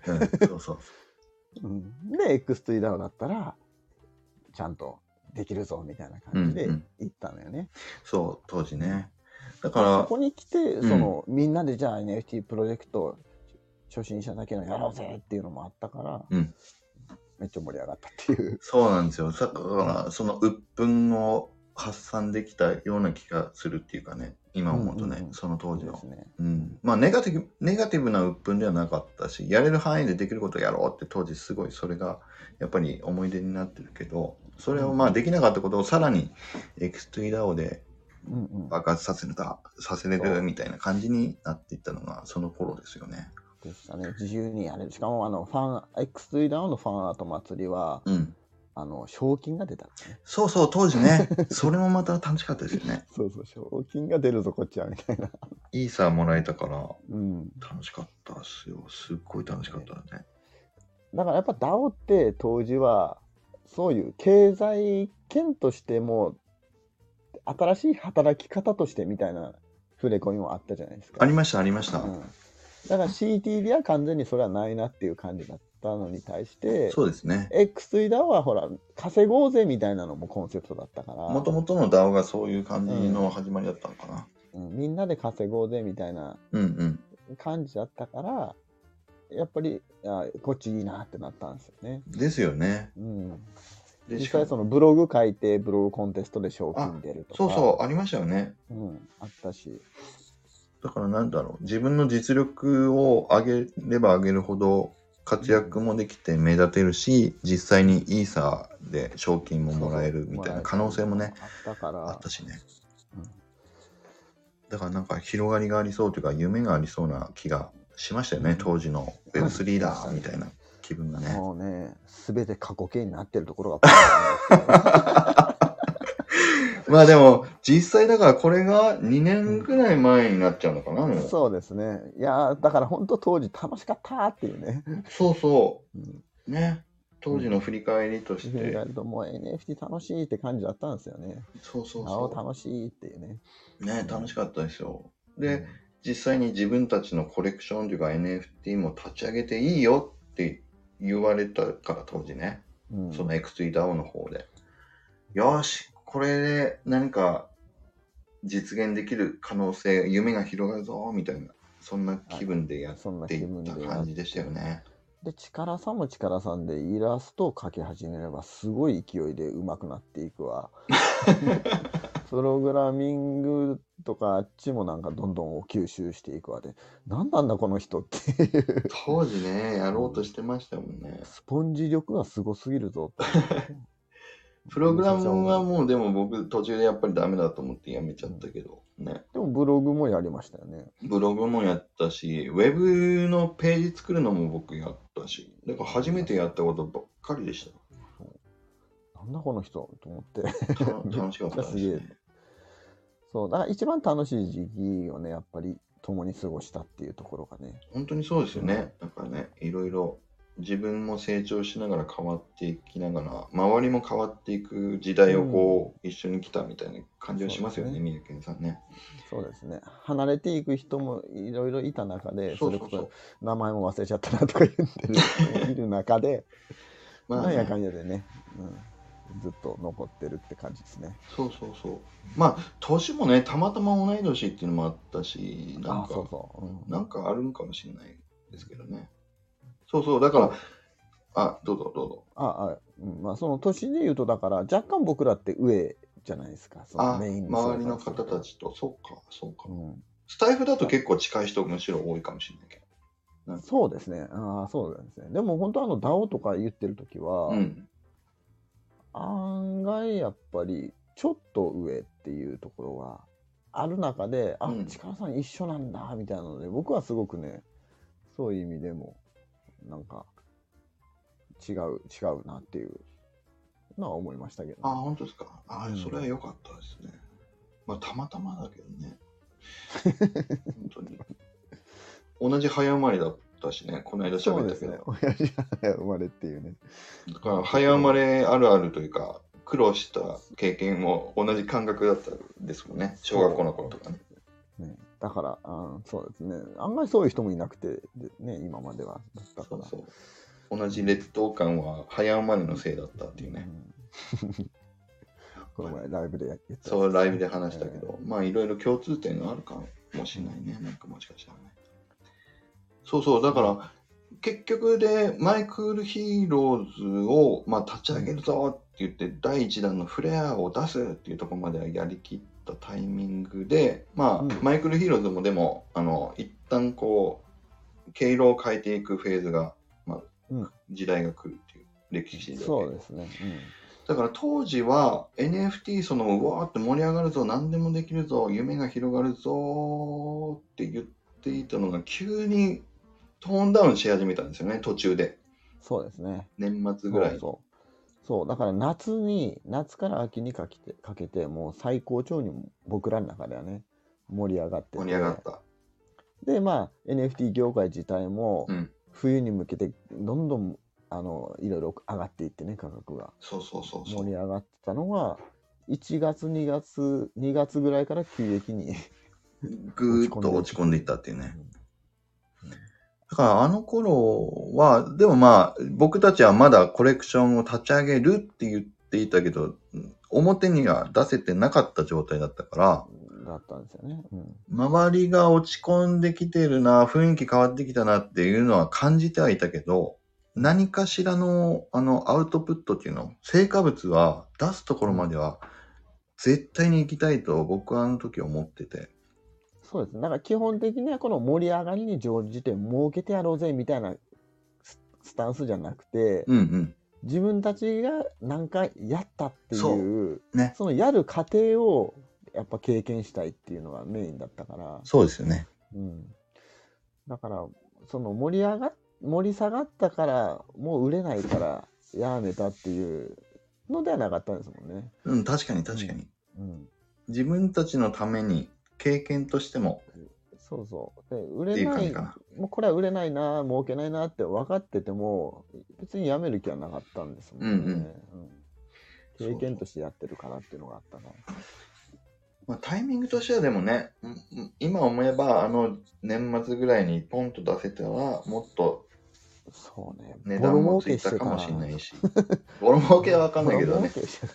で、X3DAO だったら、ちゃんとできるぞみたいな感じで言ったのよね。 そう、当時ね。だから、 そこに来て、みんなでじゃあ NFT プロジェクト、初心者だけのやろうぜっていうのもあったから、めっちゃ盛り上がったっていう。 そうなんですよ。だから、その鬱憤を発散できたような気がするっていうかね、今思うとね、その当時の。まあネガティブな鬱憤ではなかったし、やれる範囲でできることをやろうって当時すごいそれがやっぱり思い出になってるけど、それをまあできなかったことをさらに X2DAO で爆発させれるみたいな感じになっていったのがその頃ですよね。 でしたね。自由にやれる。しかもX3DAO のファンアート祭りは、賞金が出た、ね。 そうそう、当時ね。それもまた楽しかったですよね。 そうそう、賞金が出るぞ、こっちは、みたいな。 イーサーもらえたから、楽しかったっすよ。すっごい楽しかったね。 だからやっぱ DAO って当時は、そういう経済圏としても、新しい働き方としてみたいな触れ込みもあったじゃないですか。 ありました、ありました。 だから CTV は完全にそれはないなっていう感じだったのに対して、 そうですね。 X3DAO はほら、稼ごうぜみたいなのもコンセプトだったから。 もともとの DAO がそういう感じの始まりだったのかな。 みんなで稼ごうぜみたいな感じだったから、やっぱりこっちいいなってなったんですよね。 ですよね。 実際そのブログ書いてブログコンテストで賞金出るとか。 そうそう、ありましたよね。 あったし。 だからなんだろう、自分の実力を上げれば上げるほど活躍もできて目立てるし、実際にイーサーで賞金ももらえるみたいな可能性もね、あったしね。だからなんか広がりがありそうというか夢がありそうな気がしましたよね、当時の Web3 だみたいな気分がね。 もうね、全て過去形になってるところがまあでも実際だからこれが2年くらい前になっちゃうのかな、もう。 そうですね。いやだから本当当時楽しかったっていうね。 そうそう。ね。当時の振り返りとして。振り返るともう NFT 楽しいって感じだったんですよね。 そうそうそう。 楽しいっていうね。 ね、楽しかったですよ。で、実際に自分たちのコレクションというか NFT も立ち上げていいよって言われたから当時ね。その X3DAO の方で。よし、これで何か実現できる可能性、夢が広がるぞみたいな、そんな気分でやっていった感じでしたよね。 で、力さんも力さんでイラストを描き始めればすごい勢いで上手くなっていくわ。プログラミングとかあっちもなんかどんどん吸収していくわで、何なんだこの人っていう。 当時ね、やろうとしてましたもんね。 スポンジ力がすごすぎるぞって。 プログラムはもうでも僕途中でやっぱりダメだと思ってやめちゃったけどね。 でもブログもやりましたよね。 ブログもやったし、ウェブのページ作るのも僕やったし、だから初めてやったことばっかりでした。 なんだこの人と思って。 楽しかったですね。 そう、だから一番楽しい時期をね、やっぱり共に過ごしたっていうところがね。 本当にそうですよね。だからね、いろいろ自分も成長しながら変わっていきながら、周りも変わっていく時代をこう、一緒に来たみたいな感じはしますよね、宮健さんね。 そうですね。離れていく人もいろいろいた中で、それこそ名前も忘れちゃったなとか言ってる人もいる中で、なんやかんやでね、ずっと残ってるって感じですね。 そうそうそう。まあ、年もね、たまたま同い年っていうのもあったし、なんか、なんかあるんかもしれないですけどね。そうそう、だから、どうぞどうぞ。 まあその年で言うと、だから若干僕らって上じゃないですか。そのメイン周りの方たちと、そうか。スタイフだと結構近い人むしろ多いかもしれないけど。そうですね。そうですね。でも本当DAO とか言ってるときは、案外やっぱりちょっと上っていうところがある中で、力さん一緒なんだみたいなので、僕はすごくね、そういう意味でもなんか違うなっていうのは思いましたけど、ね。 あ、本当ですか。それは良かったですね。まあ、たまたまだけどね。本当に。同じ早生まれだったしね、この間喋ったけど。そうですね。 親父が早生まれっていうね。 だから、早生まれあるあるというか、苦労した経験も同じ感覚だったんですもんね。小学校の頃とかね。 だからそうですね。あんまりそういう人もいなくて、ね、今までは。だからそう同じ劣等感は早生まれのせいだったっていうね。 この前ライブでやってた。 そう、ライブで話したけど、まあいろいろ共通点があるかもしれないね。なんかもしかしたらね。そう、だから、結局でマイクールヒーローズを、まあ、立ち上げるぞって言って、第1弾のフレアを出すっていうところまではやりきったタイミングで、まあ、マイクールヒーローズもでも、一旦こう、経路を変えていくフェーズが、まあ、時代が来るっていう歴史で。 そうですね。 だから当時は NFT うわーって盛り上がるぞ、何でもできるぞ、夢が広がるぞって言っていたのが急にトーンダウンし始めたんですよね、途中で。 そうですね。 年末ぐらい。 そうだから夏から秋にかけてもう最高潮に僕らの中ではね盛り上がってて、 盛り上がった。 でまあ NFT 業界自体も冬に向けてどんどんいろいろ上がっていってね、価格がそう盛り上がってたのが1月2月ぐらいから急激にぐーっと落ち込んでいったっていうね。だからあの頃は、でもまあ、僕たちはまだコレクションを立ち上げるって言っていたけど、表には出せてなかった状態だったから、 だったんですよね。 周りが落ち込んできてるな、雰囲気変わってきたなっていうのは感じてはいたけど、何かしらのアウトプットっていうの、成果物は出すところまでは絶対に行きたいと僕はあの時思ってて。 そうです。だから基本的にはこの盛り上がりに乗じて儲けてやろうぜみたいなスタンスじゃなくて、自分たちが何かやったっていう、そのやる過程をやっぱ経験したいっていうのがメインだったから。 そうですよね。 だからその盛り下がったからもう売れないからやめたっていうのではなかったんですもんね。 確かに。自分たちのために経験としても。 で売れない、もうこれは売れないな、儲けないなって分かってても別にやめる気はなかったんですもんね。経験としてやってるからっていうのがあったから。 まあ、タイミングとしてはでもね、今思えば年末ぐらいにポンと出せたらもっと値段もついたかもしれないし、ボロ儲けは分かんないけどね。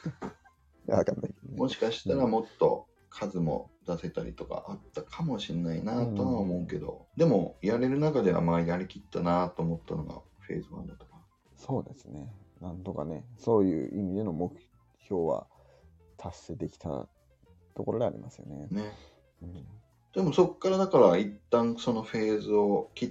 もしかしたらもっと数も出せたりとかあったかもしれないなとは思うけど、でもやれる中ではまあやりきったなと思ったのがフェーズ1だったかな。 そうですね。なんとかね、そういう意味での目標は達成できたところでありますよね。 でもそこからだから一旦そのフェーズを切って、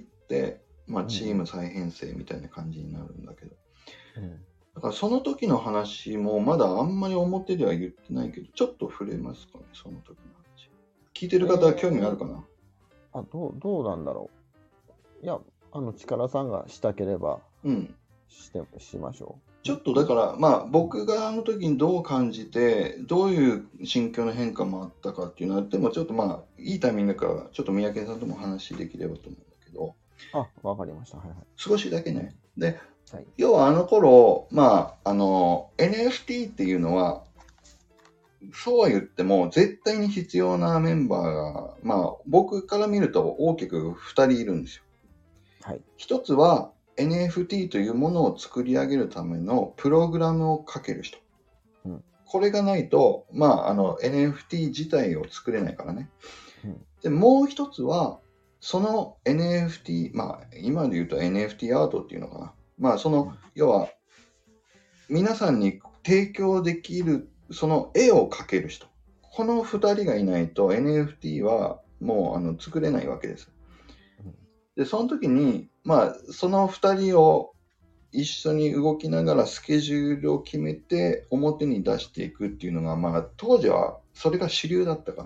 まあチーム再編成みたいな感じになるんだけど、だからその時の話もまだあんまり表では言ってないけど、ちょっと触れますかね、その時の話。聞いてる方は興味あるかな？ どうなんだろう。いや、力さんがしたければ、しましょう。 ちょっとだから、まあ僕があの時にどう感じて、どういう心境の変化もあったかっていうのは、でもちょっとまあ、いいタイミングだから、ちょっと三宅さんとも話できればと思うんだけど。 わかりました。 少しだけね。で、要はあの頃、まあ、NFT っていうのは、そうは言っても、絶対に必要なメンバーが、まあ、僕から見ると大きく2人いるんですよ。一つは、NFT というものを作り上げるためのプログラムを書ける人。これがないと、まあ、NFT 自体を作れないからね。で、もう一つは、その NFT、まあ、今で言うと NFT アートっていうのかな。まあ、要は、皆さんに提供できる、その絵を描ける人。この2人がいないと NFT はもう作れないわけです。で、その時に、まあ、その2人を一緒に動きながらスケジュールを決めて表に出していくっていうのが、まあ、当時はそれが主流だったから、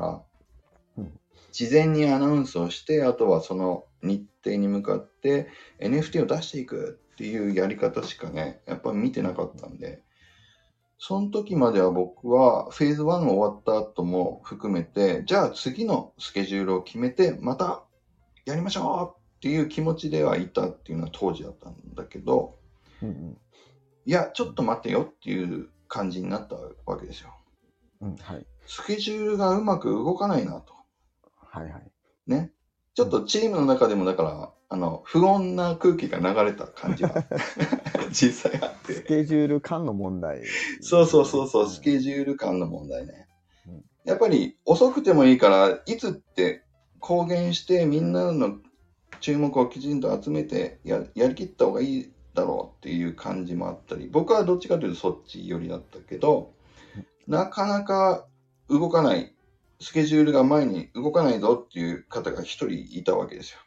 事前にアナウンスをして、あとはその日程に向かって NFT を出していくっていうやり方しかね、やっぱり見てなかったんで、その時までは僕はフェーズ1が終わった後も含めて、じゃあ次のスケジュールを決めて、またやりましょうっていう気持ちではいたっていうのは当時だったんだけど、いや、ちょっと待ってよっていう感じになったわけですよ。スケジュールがうまく動かないなと。ね。ちょっとチームの中でもだから、不穏な空気が流れた感じが実際あって。 スケジュール感の問題、 そう、スケジュール感の問題ね。やっぱり遅くてもいいから、いつって公言してみんなの注目をきちんと集めてやりきった方がいいだろうっていう感じもあったり、僕はどっちかというとそっち寄りだったけど、なかなか動かない、スケジュールが前に動かないぞっていう方が一人いたわけですよ。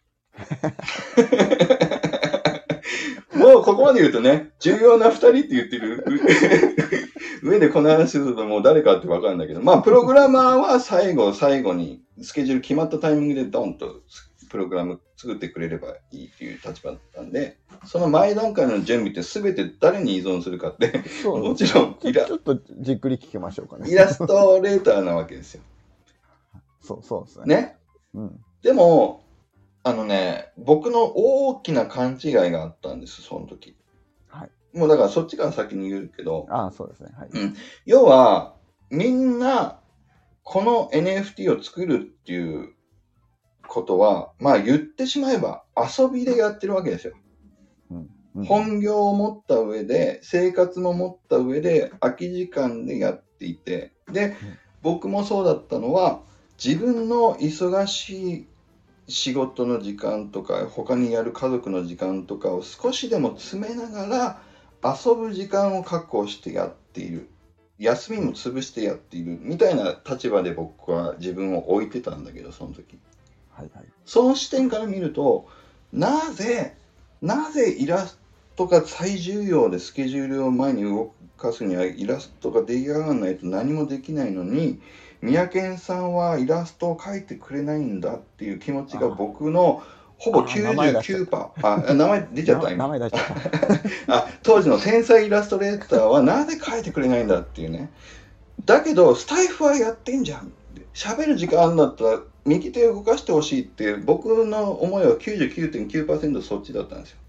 もうここまで言うとね、重要な二人って言ってる上でこの話するともう誰かって分かるんだけど、まあプログラマーは最後にスケジュール決まったタイミングでドンとプログラム作ってくれればいいっていう立場だったんで、その前段階の準備って全て誰に依存するかってもちろんちょっとじっくり聞きましょうかね。 イラストレーターなわけですよ。 そうですね。でも僕の大きな勘違いがあったんです、その時。もうだからそっちから先に言うけど。 そうですね。 要は、みんな、この NFT を作るっていうことは、まあ言ってしまえば遊びでやってるわけですよ。本業を持った上で、生活も持った上で、空き時間でやっていて、で、僕もそうだったのは、自分の忙しい仕事の時間とか他にやる家族の時間とかを少しでも詰めながら遊ぶ時間を確保してやっている、休みも潰してやっているみたいな立場で僕は自分を置いてたんだけど、その時、その視点から見ると、なぜイラストが最重要でスケジュールを前に動かすにはイラストが出来上がらないと何もできないのに、三宅さんはイラストを描いてくれないんだっていう気持ちが僕のほぼ 99%、名前出ちゃった今。当時の天才イラストレーターはなぜ描いてくれないんだっていうね。だけどスタイフはやってんじゃん。喋る時間あるんだったら右手を動かしてほしいって僕の思いは 99.9% そっちだったんですよ。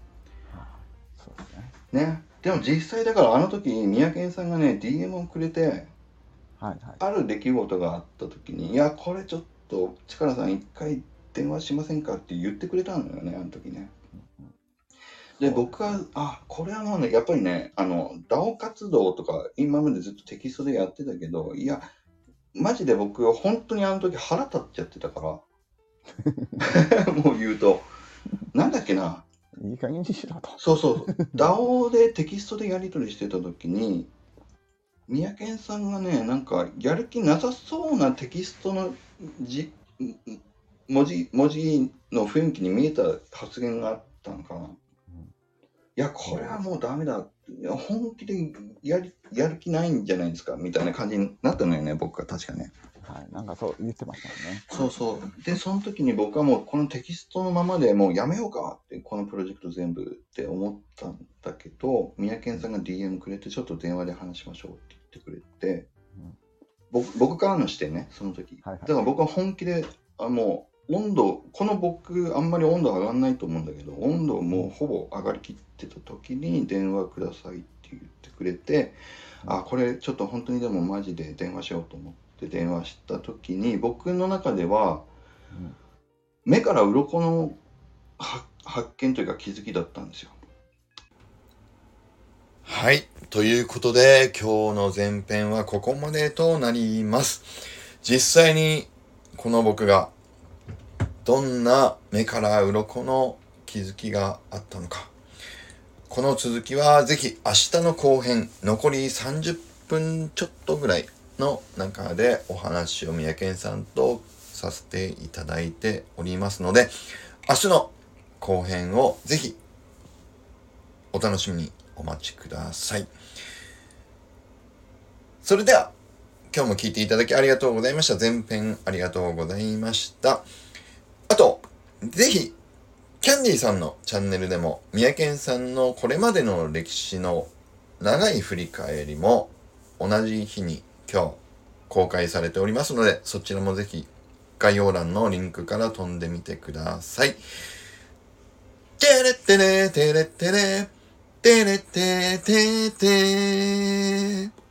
ね。でも実際だからあの時三宅さんがね DM をくれて、ある出来事があった時に、いやこれちょっと力さん一回電話しませんかって言ってくれたんだよね、あの時ね。で僕はこれはもうね、やっぱりねDAO 活動とか今までずっとテキストでやってたけど、いやマジで僕は本当にあの時腹立っちゃってたからもう言うとなんだっけな、 いい加減にしろと。 そうDAO でテキストでやり取りしてた時に三宅さんがね、なんかやる気なさそうなテキストの文字の雰囲気に見えた発言があったのかな。いやこれはもうダメだ、いや本気でやる気ないんじゃないですかみたいな感じになったのよね、僕は確かね。 なんかそう言ってましたね。 でその時に僕はもうこのテキストのままでもうやめようかって、このプロジェクト全部って思ったんだけど、三宅さんが DM くれて、ちょっと電話で話しましょうって言ってくれて、僕からの視点ね、その時、だから僕は本気でもう温度、この僕あんまり温度上がんないと思うんだけど、温度もうほぼ上がりきってた時に電話くださいって言ってくれて、これちょっと本当にでもマジで電話しようと思って電話した時に、僕の中では、目から鱗の発見というか気づきだったんですよ。 はい。ということで、今日の前編はここまでとなります。実際にこの僕がどんな目から鱗の気づきがあったのか。この続きはぜひ明日の後編、残り30分ちょっとぐらいの中でお話を三宅さんとさせていただいておりますので、明日の後編をぜひお楽しみにお待ちください。それでは今日も聞いていただきありがとうございました。前編ありがとうございました。あとぜひキャンディーさんのチャンネルでも、三宅さんのこれまでの歴史の長い振り返りも同じ日に今日公開されておりますので、そちらもぜひ概要欄のリンクから飛んでみてください。てれってれてれってれてれっててて